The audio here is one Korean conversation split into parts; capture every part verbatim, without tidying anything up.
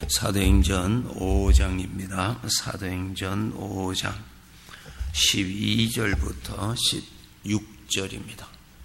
사도행전 오 장입니다. 사도행전 오 장 십이 절부터 십육 절입니다.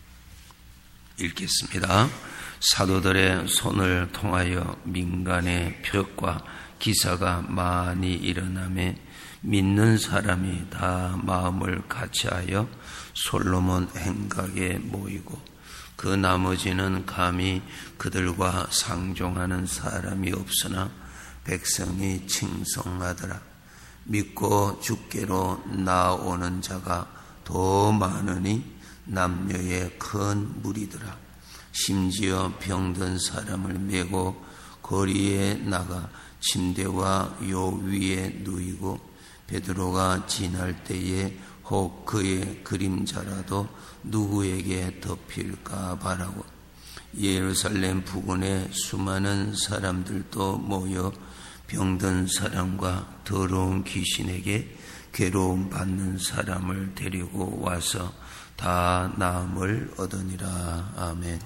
읽겠습니다. 사도들의 손을 통하여 민간의 표적과 기사가 많이 일어나매 믿는 사람이 다 마음을 같이하여 솔로몬 행각에 모이고 그 나머지는 감히 그들과 상종하는 사람이 없으나 백성이 칭송하더라. 믿고 주께로 나오는 자가 더 많으니 남녀의 큰 무리더라. 심지어 병든 사람을 메고 거리에 나가 침대와 요 위에 누이고 베드로가 지날 때에 혹 그의 그림자라도 누구에게 덮일까 바라고 예루살렘 부근에 수많은 사람들도 모여 병든 사람과 더러운 귀신에게 괴로움 받는 사람을 데리고 와서 다 나음을 얻으니라. 아멘.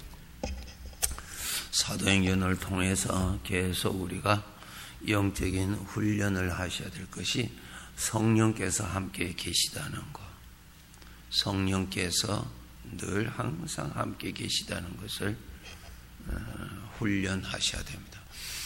사도행전을 통해서 계속 우리가 영적인 훈련을 하셔야 될 것이 성령께서 함께 계시다는 것. 성령께서 늘 항상 함께 계시다는 것을 훈련하셔야 됩니다.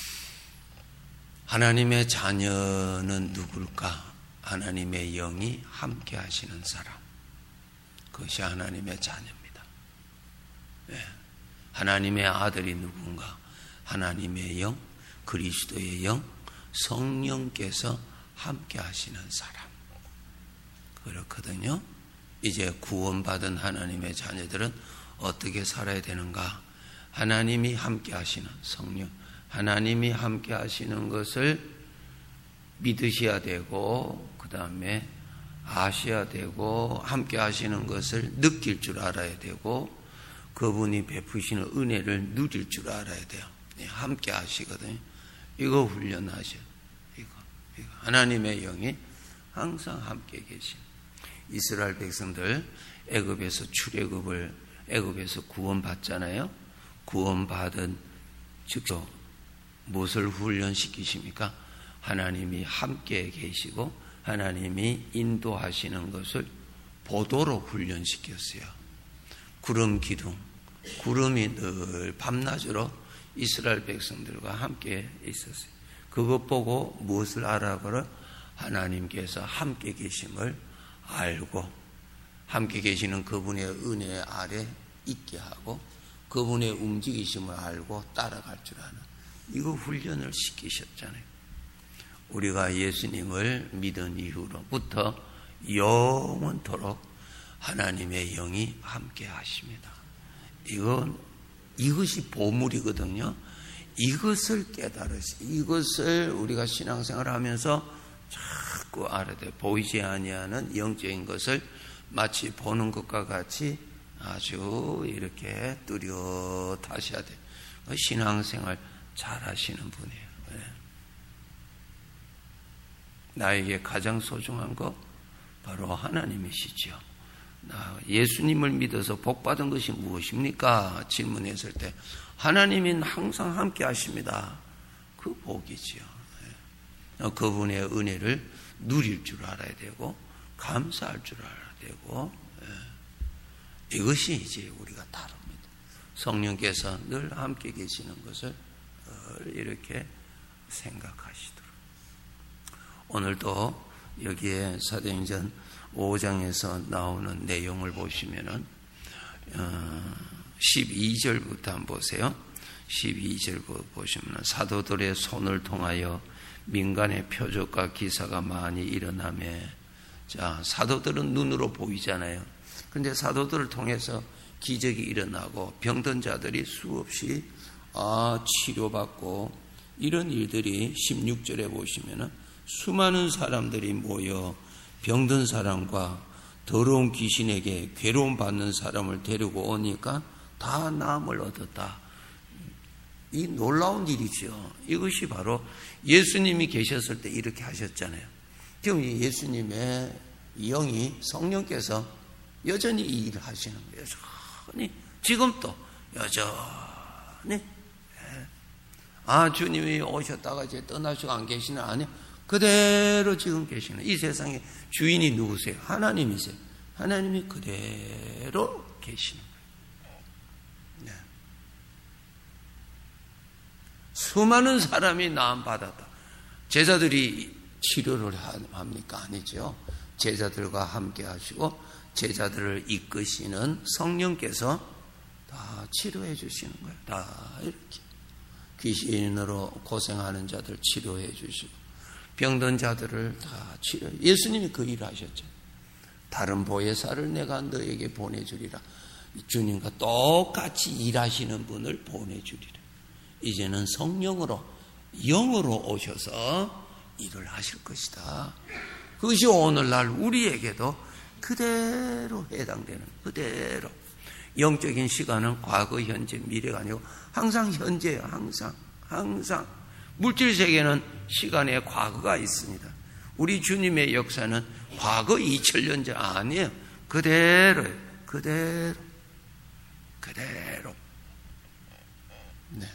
하나님의 자녀는 누굴까? 하나님의 영이 함께 하시는 사람. 그것이 하나님의 자녀입니다. 네. 하나님의 아들이 누군가? 하나님의 영, 그리스도의 영, 성령께서 함께 하시는 사람. 그렇거든요. 이제 구원받은 하나님의 자녀들은 어떻게 살아야 되는가? 하나님이 함께 하시는 성령, 하나님이 함께 하시는 것을 믿으셔야 되고, 그 다음에 아셔야 되고, 함께 하시는 것을 느낄 줄 알아야 되고, 그분이 베푸시는 은혜를 누릴 줄 알아야 돼요. 함께 하시거든요. 이거 훈련하셔. 이거, 이거. 하나님의 영이 항상 함께 계신. 이스라엘 백성들 애굽에서 출애굽을 애굽에서 구원받잖아요. 구원받은 즉서 무엇을 훈련시키십니까? 하나님이 함께 계시고 하나님이 인도하시는 것을 보도로 훈련시켰어요. 구름 기둥, 구름이 늘 밤낮으로 이스라엘 백성들과 함께 있었어요. 그것 보고 무엇을 알아보라? 하나님께서 함께 계심을 알고 함께 계시는 그분의 은혜 아래 있게 하고 그분의 움직이심을 알고 따라갈 줄 아는 이거 훈련을 시키셨잖아요. 우리가 예수님을 믿은 이후로부터 영원토록 하나님의 영이 함께 하십니다. 이건 이것이 보물이거든요. 이것을 깨달으시, 이것을 우리가 신앙생활을 하면서 자꾸 알아야 돼요. 보이지 아니하는 영적인 것을 마치 보는 것과 같이 아주 이렇게 뚜렷하셔야 돼요. 신앙생활 잘 하시는 분이에요. 네. 나에게 가장 소중한 거 바로 하나님이시죠. 나 예수님을 믿어서 복받은 것이 무엇입니까? 질문했을 때 하나님은 항상 함께 하십니다. 그 복이지요. 그분의 은혜를 누릴 줄 알아야 되고 감사할 줄 알아야 되고 이것이 이제 우리가 다릅니다. 성령께서 늘 함께 계시는 것을 이렇게 생각하시도록. 오늘도 여기에 사도행전 오 장에서 나오는 내용을 보시면은 십이 절부터 한번 보세요. 십이 절부터 보시면 사도들의 손을 통하여 민간의 표적과 기사가 많이 일어나매, 자, 사도들은 눈으로 보이잖아요. 근데 사도들을 통해서 기적이 일어나고 병든 자들이 수없이 아, 치료받고 이런 일들이 십육 절에 보시면은 수많은 사람들이 모여 병든 사람과 더러운 귀신에게 괴로움 받는 사람을 데리고 오니까 다 나음을 얻었다. 이 놀라운 일이죠. 이것이 바로 예수님이 계셨을 때 이렇게 하셨잖아요. 지금 예수님의 영이 성령께서 여전히 이 일을 하시는 거예요. 여전히 지금도 여전히 아, 주님이 오셨다가 이제 떠나시고 안 계시는 아니요. 그대로 지금 계시는 이 세상의 주인이 누구세요? 하나님이세요. 하나님이 그대로 계시는 거예요. 네. 수많은 사람이 나음 받았다. 제자들이 치료를 합니까? 아니죠. 제자들과 함께 하시고 제자들을 이끄시는 성령께서 다 치료해 주시는 거예요. 다 이렇게 귀신으로 고생하는 자들 치료해 주시고 병든 자들을 다 치료해. 예수님이 그 일을 하셨죠. 다른 보혜사를 내가 너에게 보내주리라. 주님과 똑같이 일하시는 분을 보내주리라. 이제는 성령으로 영으로 오셔서 일을 하실 것이다. 그것이 오늘날 우리에게도 그대로 해당되는, 그대로 영적인 시간은 과거, 현재, 미래가 아니고 항상 현재예요. 항상 항상 물질 세계는 시간에 과거가 있습니다. 우리 주님의 역사는 과거 이천 년 전 아니에요. 그대로예요. 그대로 그대로. 네.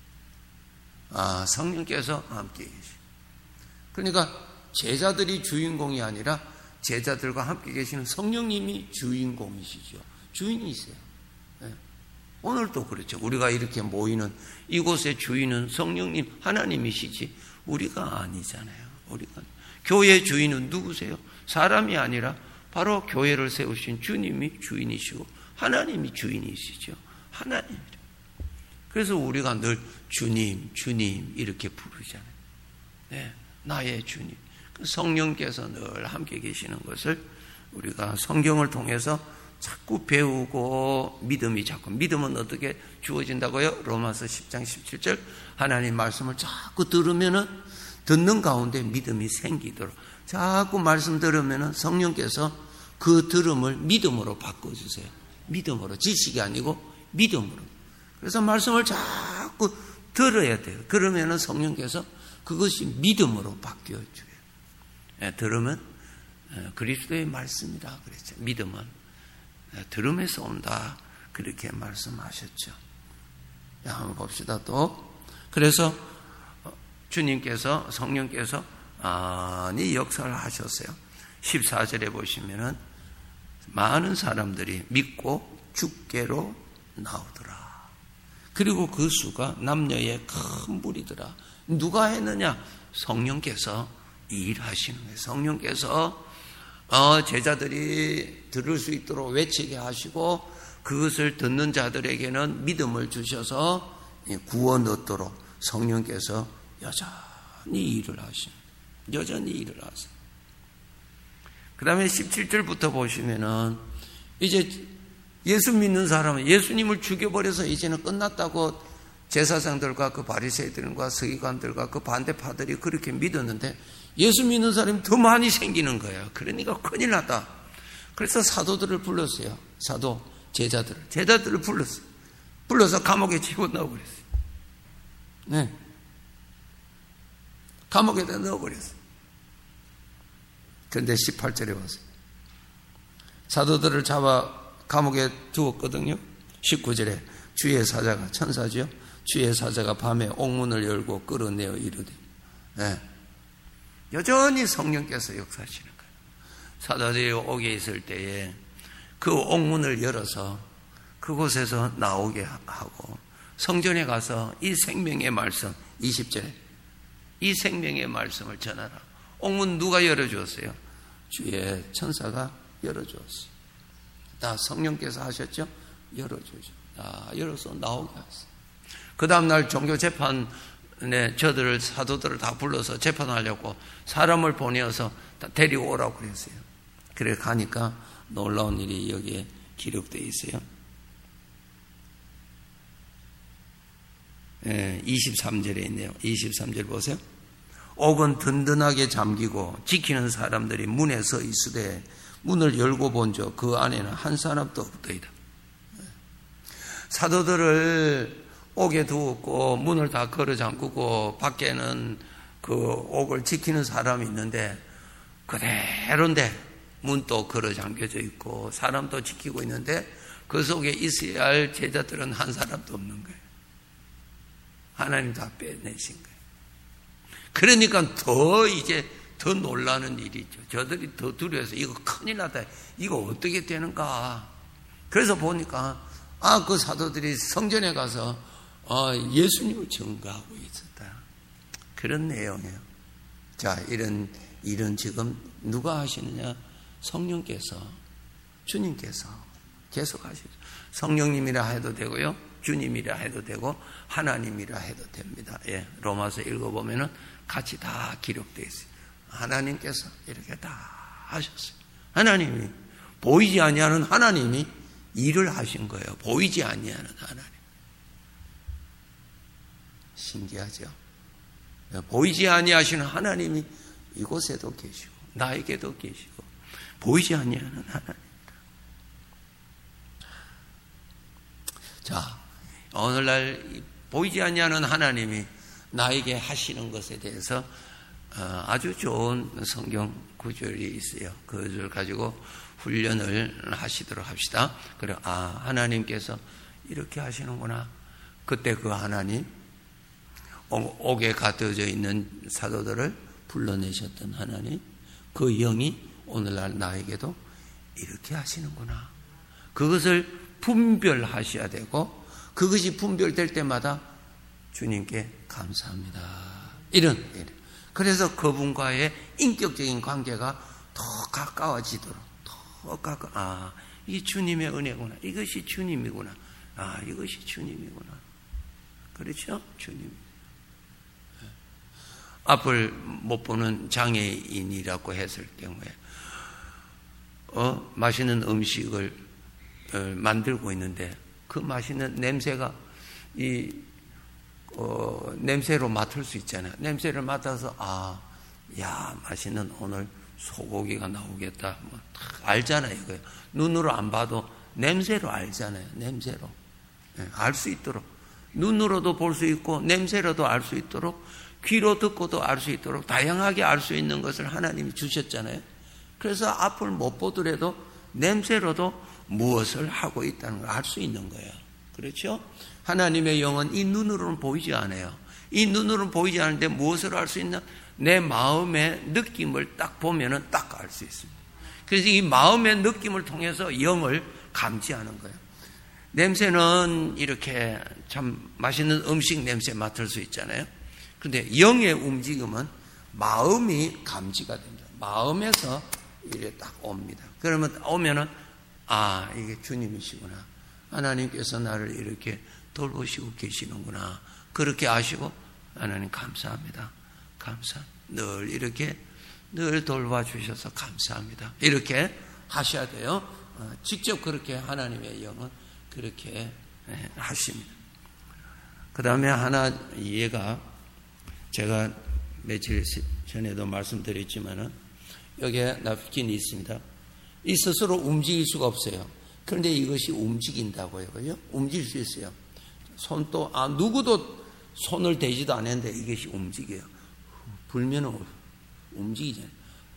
아, 성령께서 함께 계시고. 그러니까 제자들이 주인공이 아니라 제자들과 함께 계시는 성령님이 주인공이시죠. 주인이세요. 네. 오늘도 그렇죠. 우리가 이렇게 모이는 이곳의 주인은 성령님 하나님이시지 우리가 아니잖아요. 우리가 교회 주인은 누구세요? 사람이 아니라 바로 교회를 세우신 주님이 주인이시고 하나님이 주인이시죠. 하나님. 그래서 우리가 늘 주님, 주님 이렇게 부르잖아요. 네, 나의 주님. 성령께서 늘 함께 계시는 것을 우리가 성경을 통해서 자꾸 배우고 믿음이 자꾸 믿음은 어떻게 주어진다고요? 로마서 십 장 십칠 절 하나님 말씀을 자꾸 들으면은 듣는 가운데 믿음이 생기도록 자꾸 말씀 들으면은 성령께서 그 들음을 믿음으로 바꿔주세요. 믿음으로. 지식이 아니고 믿음으로. 그래서 말씀을 자꾸 들어야 돼요. 그러면은 성령께서 그것이 믿음으로 바뀌어줘요. 예, 들으면 그리스도의 말씀이라 그랬죠. 믿음은 들음에서 온다. 그렇게 말씀하셨죠. 야, 한번 봅시다 또. 그래서 주님께서 성령께서 많이 역사를 하셨어요. 십사 절에 보시면은 많은 사람들이 믿고 주께로 나오더라. 그리고 그 수가 남녀의 큰 무리더라. 누가 했느냐? 성령께서 일하시는 거예요. 성령께서 어, 제자들이 들을 수 있도록 외치게 하시고 그것을 듣는 자들에게는 믿음을 주셔서 구원 얻도록 성령께서 여전히 일을 하십니다. 여전히 일을 하세요. 그 다음에 십칠 절부터 보시면은 이제 예수 믿는 사람은 예수님을 죽여버려서 이제는 끝났다고 제사장들과 그 바리새인들과 서기관들과 그 반대파들이 그렇게 믿었는데 예수 믿는 사람이 더 많이 생기는 거예요. 그러니까 큰일 났다. 그래서 사도들을 불렀어요. 사도 제자들을 제자들을 불렀어요. 불러서 감옥에 집어넣어 버렸어요. 네, 감옥에다 넣어버렸어요. 그런데 십팔 절에 보세요. 사도들을 잡아 감옥에 두었거든요. 십구 절에 주의 사자가 천사지요. 주의 사자가 밤에 옥문을 열고 끌어내어 이르되. 네. 여전히 성령께서 역사하시는 거예요. 사도들이 옥에 있을 때에 그 옥문을 열어서 그곳에서 나오게 하고 성전에 가서 이 생명의 말씀 이십 절에 이 생명의 말씀을 전하라. 옥문 누가 열어주었어요? 주의 천사가 열어주었어요. 다 성령께서 하셨죠? 열어주죠. 다 열어서 나오게 하셨어요. 그 다음날 종교재판에 저들을 사도들을 다 불러서 재판하려고 사람을 보내어서 다 데리고 오라고 그랬어요. 그래 가니까 놀라운 일이 여기에 기록되어 있어요. 예, 이십삼 절에 있네요. 이십삼 절 보세요. 옥은 든든하게 잠기고 지키는 사람들이 문에 서 있으되 문을 열고 본즉 그 안에는 한 사람도 없더이다. 사도들을 옥에 두었고 문을 다 걸어 잠그고 밖에는 그 옥을 지키는 사람이 있는데 그대로인데 문도 걸어 잠겨져 있고 사람도 지키고 있는데 그 속에 있어야 할 제자들은 한 사람도 없는 거예요. 하나님 다 빼내신 거예요. 그러니까 더 이제 더 놀라는 일이죠. 저들이 더 두려워서 이거 큰일 났다. 이거 어떻게 되는가. 그래서 보니까 아, 그 사도들이 성전에 가서 아, 예수님을 증거하고 있었다. 그런 내용이에요. 자, 이런 일은 지금 누가 하시느냐? 성령께서, 주님께서 계속 하시죠. 성령님이라 해도 되고요, 주님이라 해도 되고 하나님이라 해도 됩니다. 예, 로마서 읽어보면은 같이 다 기록되어 있어요. 하나님께서 이렇게 다 하셨어요. 하나님이, 보이지 아니하는 하나님이 일을 하신 거예요. 보이지 아니하는 하나님. 신기하죠? 보이지 아니하시는 하나님이 이곳에도 계시고 나에게도 계시고 보이지 아니하는 하나님. 자, 오늘날 보이지 아니하는 하나님이 나에게 하시는 것에 대해서 아주 좋은 성경 구절이 있어요. 그것을 가지고 훈련을 하시도록 합시다. 그래, 아, 하나님께서 이렇게 하시는구나. 그때 그 하나님, 옥에 가두어져 있는 사도들을 불러내셨던 하나님, 그 영이 오늘날 나에게도 이렇게 하시는구나. 그것을 분별하셔야 되고, 그것이 분별될 때마다 주님께 감사합니다. 이런, 이런. 그래서 그분과의 인격적인 관계가 더 가까워지도록, 더 가까워. 아, 이게 주님의 은혜구나. 이것이 주님이구나. 아, 이것이 주님이구나. 그렇죠? 주님. 앞을 못 보는 장애인이라고 했을 경우에, 어, 맛있는 음식을 어, 만들고 있는데, 그 맛있는 냄새가, 이, 어, 냄새로 맡을 수 있잖아요. 냄새를 맡아서, 아, 야, 맛있는 오늘 소고기가 나오겠다. 뭐, 알잖아요, 이거요. 눈으로 안 봐도 냄새로 알잖아요. 냄새로. 네, 알 수 있도록. 눈으로도 볼 수 있고, 냄새로도 알 수 있도록, 귀로 듣고도 알 수 있도록 다양하게 알 수 있는 것을 하나님이 주셨잖아요. 그래서 앞을 못 보더라도 냄새로도 무엇을 하고 있다는 걸 알 수 있는 거예요. 그렇죠? 하나님의 영은 이 눈으로는 보이지 않아요. 이 눈으로는 보이지 않는데 무엇을 알 수 있나? 내 마음의 느낌을 딱 보면은 딱 알 수 있습니다. 그래서 이 마음의 느낌을 통해서 영을 감지하는 거예요. 냄새는 이렇게 참 맛있는 음식 냄새 맡을 수 있잖아요. 그런데 영의 움직임은 마음이 감지가 됩니다. 마음에서 이렇게 딱 옵니다. 그러면 오면은 아, 이게 주님이시구나. 하나님께서 나를 이렇게 돌보시고 계시는구나. 그렇게 아시고 하나님 감사합니다. 감사. 늘 이렇게 늘 돌봐주셔서 감사합니다. 이렇게 하셔야 돼요. 직접 그렇게 하나님의 영은 그렇게 하십니다. 그 다음에 하나 얘가 제가 며칠 전에도 말씀드렸지만은 여기에 납킨이 있습니다. 이 스스로 움직일 수가 없어요. 그런데 이것이 움직인다고요. 그죠? 움직일 수 있어요. 손도, 아, 누구도 손을 대지도 않았는데 이것이 움직여요. 불면은 움직이잖아요.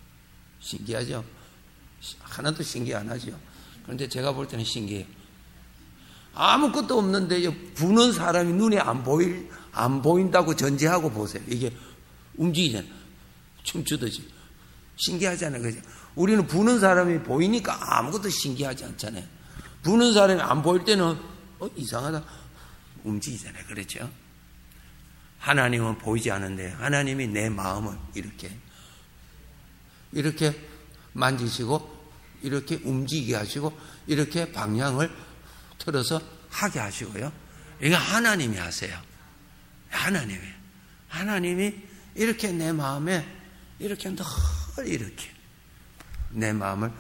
신기하죠? 하나도 신기 안 하죠? 그런데 제가 볼 때는 신기해요. 아무것도 없는데 부는 사람이 눈에 안 보일, 안 보인다고 전제하고 보세요. 이게 움직이잖아요. 춤추듯이. 신기하잖아요. 그죠? 우리는 부는 사람이 보이니까 아무것도 신기하지 않잖아요. 부는 사람이 안 보일 때는, 어, 이상하다. 움직이잖아요. 그렇죠? 하나님은 보이지 않는데, 하나님이 내 마음을 이렇게, 이렇게 만지시고, 이렇게 움직이게 하시고, 이렇게 방향을 틀어서 하게 하시고요. 이거 하나님이 하세요. 하나님이. 하나님이 이렇게 내 마음에, 이렇게 늘 이렇게. 내 마음을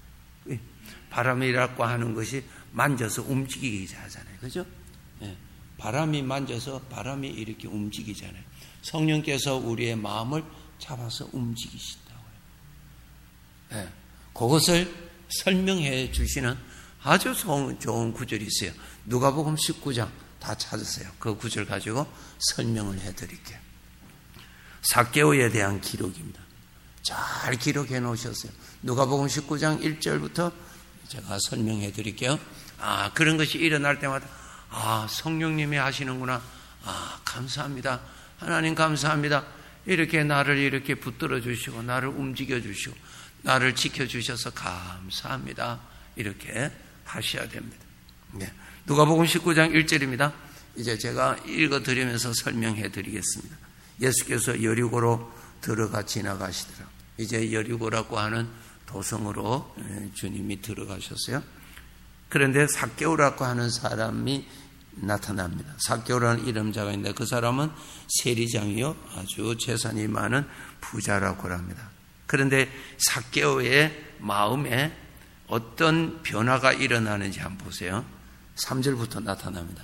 바람이라고 하는 것이 만져서 움직이게 하잖아요. 그죠? 예. 바람이 만져서 바람이 이렇게 움직이잖아요. 성령께서 우리의 마음을 잡아서 움직이신다고요. 예. 그것을 설명해 주시는 아주 좋은, 좋은 구절이 있어요. 누가복음 십구 장 다 찾으세요. 그 구절 가지고 설명을 해 드릴게요. 삭개오에 대한 기록입니다. 잘 기록해 놓으셨어요. 누가복음 십구 장 일 절부터 제가 설명해 드릴게요. 아, 그런 것이 일어날 때마다 아, 성령님이 하시는구나. 아, 감사합니다. 하나님 감사합니다. 이렇게 나를 이렇게 붙들어 주시고 나를 움직여 주시고 나를 지켜 주셔서 감사합니다. 이렇게 하셔야 됩니다. 네. 누가복음 십구 장 일 절입니다. 이제 제가 읽어 드리면서 설명해 드리겠습니다. 예수께서 여리고로 들어가 지나가시더라. 이제 여리고라고 하는 도성으로 주님이 들어가셨어요. 그런데 삭개오라고 하는 사람이 나타납니다. 삭개오라는 이름자가 있는데 그 사람은 세리장이요 아주 재산이 많은 부자라고 합니다. 그런데 삭개오의 마음에 어떤 변화가 일어나는지 한번 보세요. 삼 절부터 나타납니다.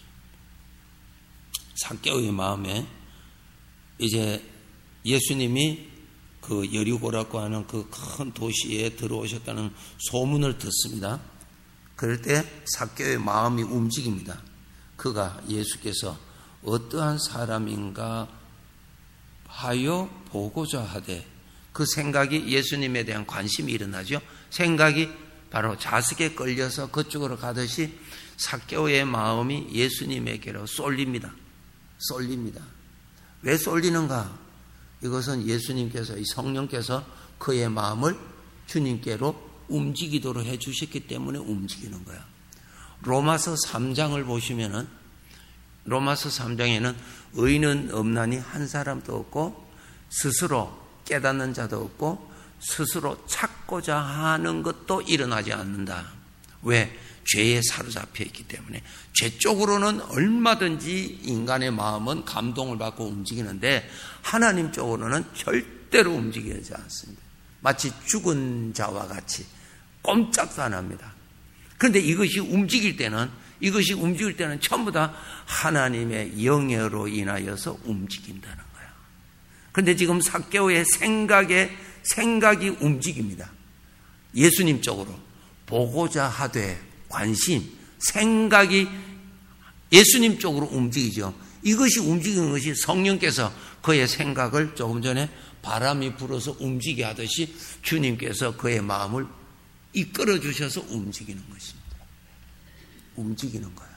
삭개오의 마음에 이제 예수님이 그 여리고라고 하는 그 큰 도시에 들어오셨다는 소문을 듣습니다. 그럴 때 삭개오의 마음이 움직입니다. 그가 예수께서 어떠한 사람인가 하여 보고자 하되, 그 생각이 예수님에 대한 관심이 일어나죠. 생각이 바로 자석에 끌려서 그쪽으로 가듯이 삭개오의 마음이 예수님에게로 쏠립니다. 쏠립니다. 왜 쏠리는가? 이것은 예수님께서, 이 성령께서 그의 마음을 주님께로 움직이도록 해 주셨기 때문에 움직이는 거야. 로마서 삼 장을 보시면은, 로마서 삼 장에는 의인은 없나니 한 사람도 없고 스스로 깨닫는 자도 없고 스스로 찾고자 하는 것도 일어나지 않는다. 왜? 죄에 사로잡혀 있기 때문에. 죄 쪽으로는 얼마든지 인간의 마음은 감동을 받고 움직이는데 하나님 쪽으로는 절대로 움직이지 않습니다. 마치 죽은 자와 같이 꼼짝도 안 합니다. 그런데 이것이 움직일 때는 이것이 움직일 때는 전부 다 하나님의 영예로 인하여서 움직인다는 거야. 그런데 지금 삭개오의 생각에 생각이 움직입니다. 예수님 쪽으로 보고자 하되, 관심, 생각이 예수님 쪽으로 움직이죠. 이것이 움직이는 것이 성령께서 그의 생각을 조금 전에 바람이 불어서 움직이게 하듯이 주님께서 그의 마음을 이끌어 주셔서 움직이는 것입니다. 움직이는 거야.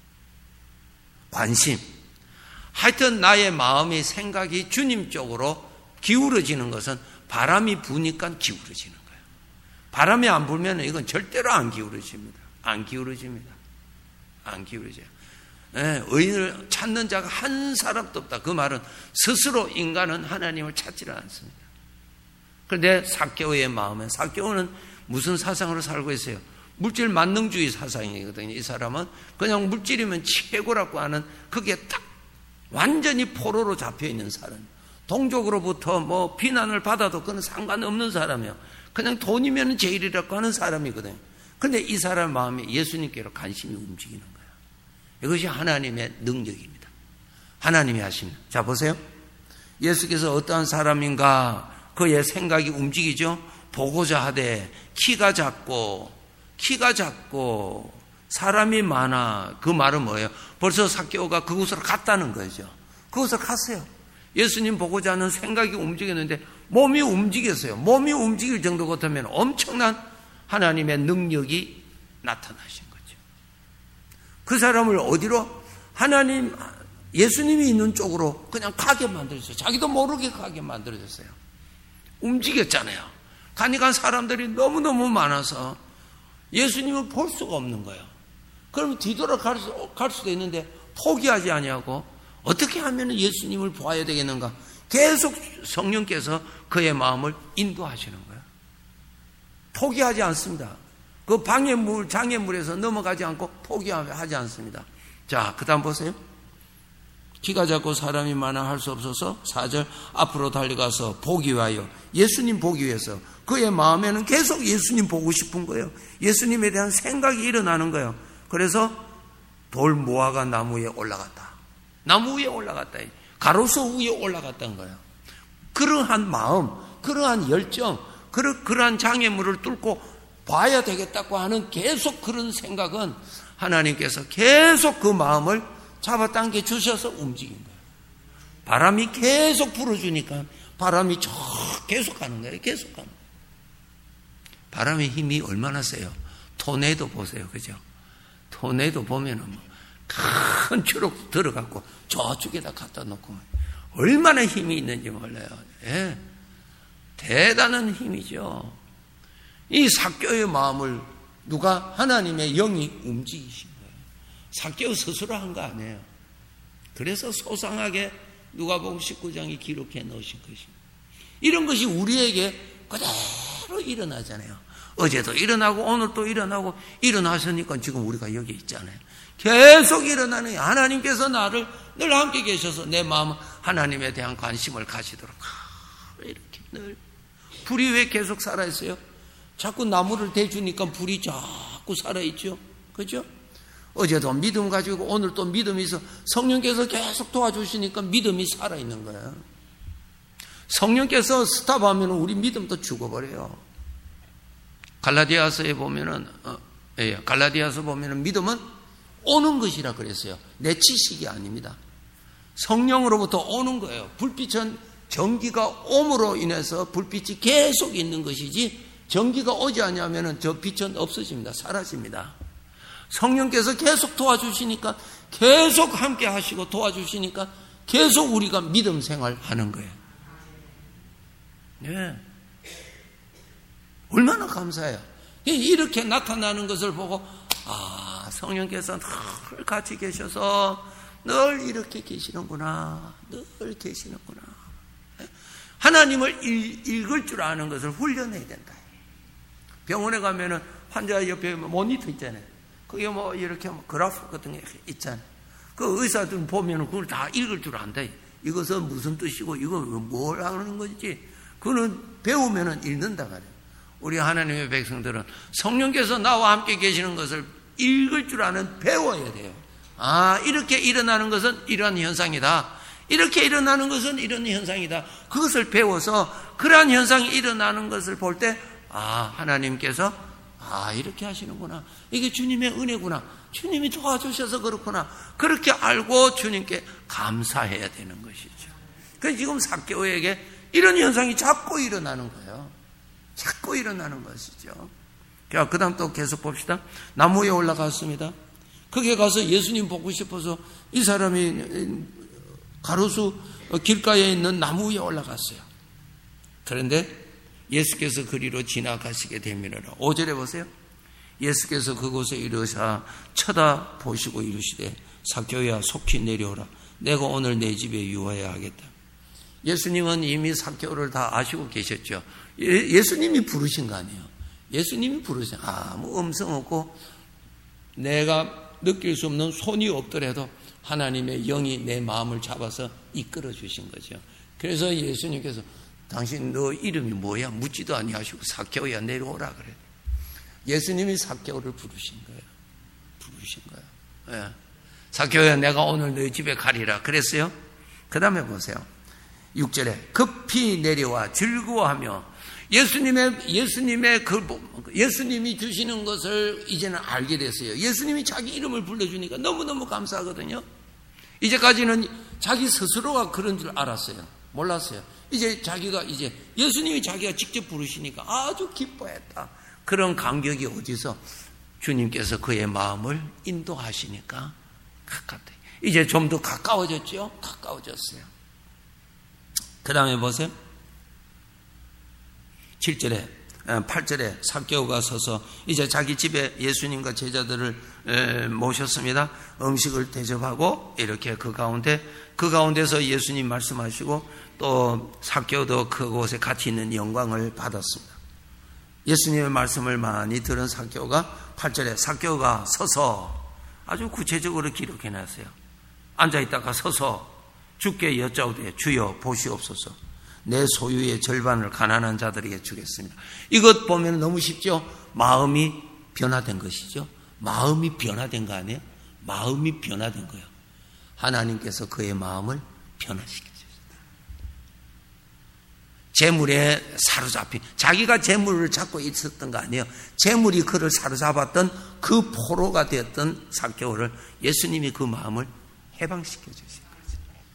관심. 하여튼 나의 마음이, 생각이 주님 쪽으로 기울어지는 것은 바람이 부니까 기울어지는 거예요. 바람이 안 불면 이건 절대로 안 기울어집니다. 안 기울어집니다. 안 기울어져요. 네, 의인을 찾는 자가 한 사람도 없다. 그 말은 스스로 인간은 하나님을 찾지를 않습니다. 그런데 삭개오의 마음은, 삭개오는 무슨 사상으로 살고 있어요? 물질 만능주의 사상이거든요. 이 사람은 그냥 물질이면 최고라고 하는, 그게 딱 완전히 포로로 잡혀있는 사람. 동족으로부터 뭐 비난을 받아도 그건 상관없는 사람이에요. 그냥 돈이면 제일이라고 하는 사람이거든요. 그런데 이 사람 마음이 예수님께로 관심이 움직이는 거예요. 이것이 하나님의 능력입니다. 하나님이 하십니다. 자, 보세요. 예수께서 어떠한 사람인가, 그의 생각이 움직이죠. 보고자 하되, 키가 작고 키가 작고 사람이 많아. 그 말은 뭐예요? 벌써 삭개오가 그곳으로 갔다는 거죠. 그곳으로 갔어요. 예수님 보고자 하는 생각이 움직였는데 몸이 움직였어요. 몸이 움직일 정도 같으면 엄청난 하나님의 능력이 나타나신 거죠. 그 사람을 어디로? 하나님, 예수님이 있는 쪽으로 그냥 가게 만들었어요. 자기도 모르게 가게 만들어졌어요. 움직였잖아요. 가니까 사람들이 너무너무 많아서 예수님을 볼 수가 없는 거예요. 그럼 뒤돌아갈 수, 갈 수도 있는데 포기하지 아니하고 어떻게 하면 예수님을 보아야 되겠는가? 계속 성령께서 그의 마음을 인도하시는 거예요. 포기하지 않습니다. 그 방해물, 장애물에서 넘어가지 않고 포기하지 않습니다. 자, 그 다음 보세요. 키가 작고 사람이 많아 할 수 없어서 사 절 앞으로 달려가서 보기 위하여, 예수님 보기 위해서 그의 마음에는 계속 예수님 보고 싶은 거예요. 예수님에 대한 생각이 일어나는 거예요. 그래서 돌 모아가 나무 위에 올라갔다. 나무 위에 올라갔다. 가로수 위에 올라갔다는 거예요. 그러한 마음, 그러한 열정, 그러, 그러한 장애물을 뚫고 봐야 되겠다고 하는 계속 그런 생각은 하나님께서 계속 그 마음을 잡아당겨 주셔서 움직인 거예요. 바람이 계속 불어주니까 바람이 저 계속 가는 거예요. 계속 가는 거예요. 바람의 힘이 얼마나 세요? 토네이도 보세요. 그죠? 토네이도 보면은 뭐 큰 추록 들어갖고 저쪽에다 갖다 놓고 얼마나 힘이 있는지 몰라요. 예. 대단한 힘이죠. 이 삭개오의 마음을 누가 하나님의 영이 움직이신 거예요. 삭개오 스스로 한 거 아니에요. 그래서 소상하게 누가복음 십구 장이 기록해 놓으신 것입니다. 이런 것이 우리에게 그대로 일어나잖아요. 어제도 일어나고 오늘 또 일어나고 일어나셨으니까 지금 우리가 여기 있잖아요. 계속 일어나는 하나님께서 나를 늘 함께 계셔서 내 마음은 하나님에 대한 관심을 가지도록 이렇게 늘. 불이 왜 계속 살아있어요? 자꾸 나무를 대주니까 불이 자꾸 살아있죠. 그죠? 어제도 믿음 가지고 오늘 또 믿음이 있어 성령께서 계속 도와주시니까 믿음이 살아있는 거예요. 성령께서 스탑하면 우리 믿음도 죽어버려요. 갈라디아서에 보면은 어, 예, 갈라디아서 보면은 믿음은 오는 것이라 그랬어요. 내 지식이 아닙니다. 성령으로부터 오는 거예요. 불빛은 전기가 옴으로 인해서 불빛이 계속 있는 것이지 전기가 오지 않으면 저 빛은 없어집니다. 사라집니다. 성령께서 계속 도와주시니까 계속 함께 하시고 도와주시니까 계속 우리가 믿음 생활하는 거예요. 네. 얼마나 감사해요. 이렇게 나타나는 것을 보고 아, 성령께서 늘 같이 계셔서 늘 이렇게 계시는구나. 늘 계시는구나. 하나님을 읽을 줄 아는 것을 훈련해야 된다. 병원에 가면은 환자 옆에 모니터 있잖아요. 그게 뭐 이렇게 뭐 그래프 같은 게 있잖아요. 그 의사들 보면은 그걸 다 읽을 줄 안다. 이것은 무슨 뜻이고 이거 뭘 하는 건지 그거는 배우면은 읽는다 말이에요. 우리 하나님의 백성들은 성령께서 나와 함께 계시는 것을 읽을 줄 아는 배워야 돼요. 아, 이렇게 일어나는 것은 이러한 현상이다. 이렇게 일어나는 것은 이런 현상이다. 그것을 배워서 그러한 현상이 일어나는 것을 볼 때 아, 하나님께서 아, 이렇게 하시는구나. 이게 주님의 은혜구나. 주님이 도와주셔서 그렇구나. 그렇게 알고 주님께 감사해야 되는 것이죠. 그래서 지금 삭개오에게 이런 현상이 자꾸 일어나는 거예요. 자꾸 일어나는 것이죠. 자, 그 다음 또 계속 봅시다. 나무 위에 올라갔습니다. 거기에 가서 예수님 보고 싶어서 이 사람이 가로수 길가에 있는 나무 위에 올라갔어요. 그런데 예수께서 그리로 지나가시게 되미니라. 오 절에 보세요. 예수께서 그곳에 이르사 쳐다보시고 이르시되 삭개오야 속히 내려오라. 내가 오늘 내 집에 유하여야 하겠다. 예수님은 이미 삭개오를 다 아시고 계셨죠. 예, 예수님이 부르신 거 아니에요. 예수님이 부르신 아무 음성 없고 내가 느낄 수 없는 손이 없더라도 하나님의 영이 내 마음을 잡아서 이끌어 주신 거죠. 그래서 예수님께서 당신 너 이름이 뭐야? 묻지도 아니하시고 삭개오야 내려오라 그래요. 예수님이 삭개오를 부르신 거예요. 부르신 거예요. 예. 삭개오야 내가 오늘 너희 집에 가리라 그랬어요. 그 다음에 보세요. 육 절에 급히 내려와 즐거워하며 예수님의 예수님의 그 예수님이 주시는 것을 이제는 알게 됐어요. 예수님이 자기 이름을 불러주니까 너무너무 감사하거든요. 이제까지는 자기 스스로가 그런 줄 알았어요. 몰랐어요. 이제 자기가 이제 예수님이 자기가 직접 부르시니까 아주 기뻐했다. 그런 감격이 어디서 주님께서 그의 마음을 인도하시니까 가깝다. 이제 좀 더 가까워졌죠? 가까워졌어요. 그 다음에 보세요. 칠 절에, 팔 절에 삭개오가 서서 이제 자기 집에 예수님과 제자들을 모셨습니다. 음식을 대접하고 이렇게 그 가운데, 그 가운데서 예수님 말씀하시고 또 삭개오도 그곳에 같이 있는 영광을 받았습니다. 예수님의 말씀을 많이 들은 삭개오가 팔 절에 삭개오가 서서 아주 구체적으로 기록해 놨어요. 앉아있다가 서서 주께 여짜오되 주여 보시옵소서 내 소유의 절반을 가난한 자들에게 주겠습니다. 이것 보면 너무 쉽죠? 마음이 변화된 것이죠. 마음이 변화된 거 아니에요? 마음이 변화된 거예요. 하나님께서 그의 마음을 변화시켜 주셨다. 재물에 사로잡힌, 자기가 재물을 잡고 있었던 거 아니에요. 재물이 그를 사로잡았던 그 포로가 되었던 삭개오를 예수님이 그 마음을 해방시켜 주신 거죠.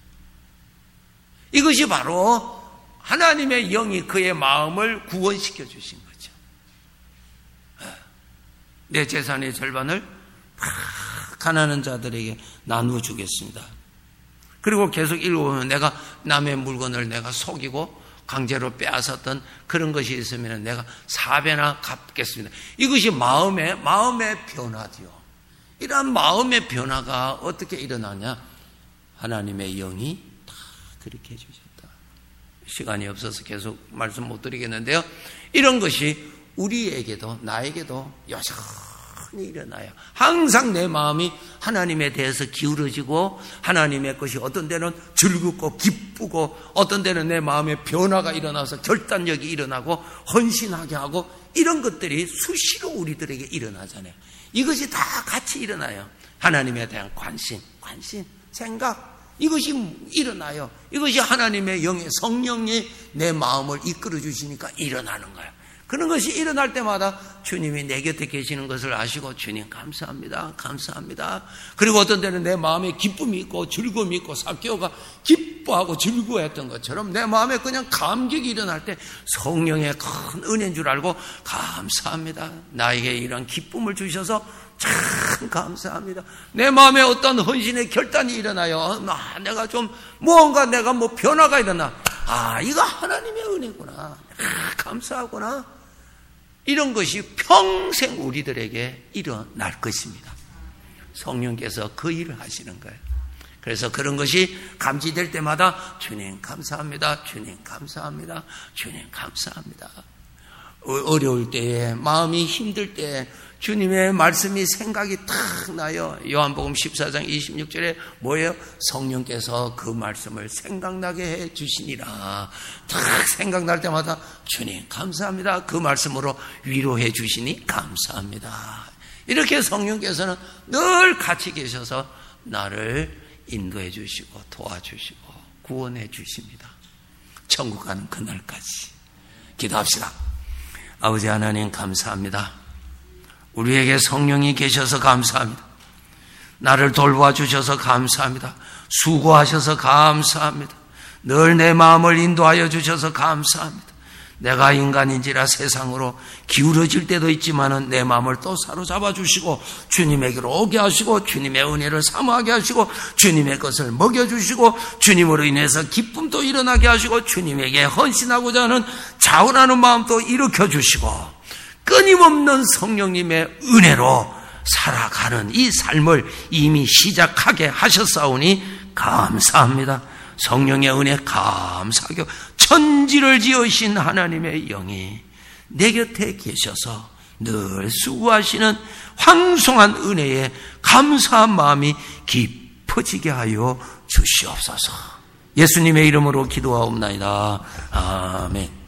이것이 바로 하나님의 영이 그의 마음을 구원시켜 주신 거죠. 내 재산의 절반을 막 가난한 자들에게 나누어 주겠습니다. 그리고 계속 읽어보면 내가 남의 물건을 내가 속이고 강제로 빼앗았던 그런 것이 있으면 내가 사배나 갚겠습니다. 이것이 마음의, 마음의 변화지요. 이러한 마음의 변화가 어떻게 일어나냐? 하나님의 영이 다 그렇게 해주셨다. 시간이 없어서 계속 말씀 못 드리겠는데요. 이런 것이 우리에게도 나에게도 여전히 일어나요. 항상 내 마음이 하나님에 대해서 기울어지고 하나님의 것이 어떤 때는 즐겁고 기쁘고 어떤 때는 내 마음에 변화가 일어나서 결단력이 일어나고 헌신하게 하고 이런 것들이 수시로 우리들에게 일어나잖아요. 이것이 다 같이 일어나요. 하나님에 대한 관심, 관심, 생각 이것이 일어나요. 이것이 하나님의 영의 성령이 내 마음을 이끌어 주시니까 일어나는 거예요. 그런 것이 일어날 때마다 주님이 내 곁에 계시는 것을 아시고 주님 감사합니다. 감사합니다. 그리고 어떤 때는 내 마음에 기쁨이 있고 즐거움이 있고 삭개오가 기뻐하고 즐거워했던 것처럼 내 마음에 그냥 감격이 일어날 때 성령의 큰 은혜인 줄 알고 감사합니다. 나에게 이런 기쁨을 주셔서 참 감사합니다. 내 마음에 어떤 헌신의 결단이 일어나요. 아, 내가 좀 무언가 내가 뭐 변화가 일어나. 아, 이거 하나님의 은혜구나. 아, 감사하구나. 이런 것이 평생 우리들에게 일어날 것입니다. 성령께서 그 일을 하시는 거예요. 그래서 그런 것이 감지될 때마다 주님 감사합니다. 주님 감사합니다. 주님 감사합니다. 어려울 때에 마음이 힘들 때에 주님의 말씀이 생각이 탁 나요. 요한복음 십사 장 이십육 절에 뭐예요? 성령께서 그 말씀을 생각나게 해 주시니라. 탁 생각날 때마다 주님 감사합니다. 그 말씀으로 위로해 주시니 감사합니다. 이렇게 성령께서는 늘 같이 계셔서 나를 인도해 주시고 도와주시고 구원해 주십니다. 천국 가는 그날까지 기도합시다. 아버지 하나님 감사합니다. 우리에게 성령이 계셔서 감사합니다. 나를 돌봐주셔서 감사합니다. 수고하셔서 감사합니다. 늘 내 마음을 인도하여 주셔서 감사합니다. 내가 인간인지라 세상으로 기울어질 때도 있지만은 내 마음을 또 사로잡아 주시고 주님에게로 오게 하시고 주님의 은혜를 사모하게 하시고 주님의 것을 먹여주시고 주님으로 인해서 기쁨도 일어나게 하시고 주님에게 헌신하고자 하는 자원하는 마음도 일으켜 주시고 끊임없는 성령님의 은혜로 살아가는 이 삶을 이미 시작하게 하셨사오니 감사합니다. 성령의 은혜 감사하고 천지를 지으신 하나님의 영이 내 곁에 계셔서 늘 수고하시는 황송한 은혜에 감사한 마음이 깊어지게 하여 주시옵소서. 예수님의 이름으로 기도하옵나이다. 아멘.